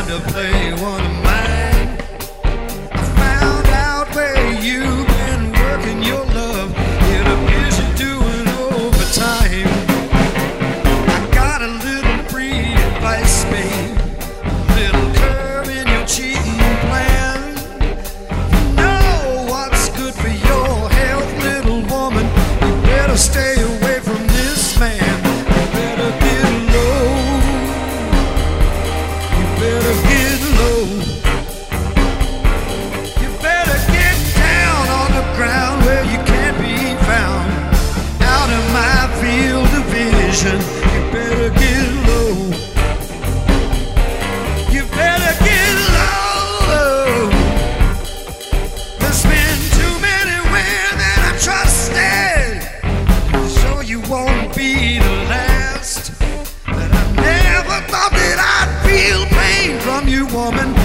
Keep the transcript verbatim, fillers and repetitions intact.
to play one of mine. I found out where you've been working your love. It appears you're doing overtime. I got a little free advice, babe. A little curve in your cheating plan. You know what's good for your health, little woman. You better stay away from this man. You better get low. You better get low. You better get down on the ground where you can't be found. Out of my field of vision. You better get low. You better get low. There's been too many women I trusted, so you won't be the last. But I never thought that I'd feel pain from you, woman.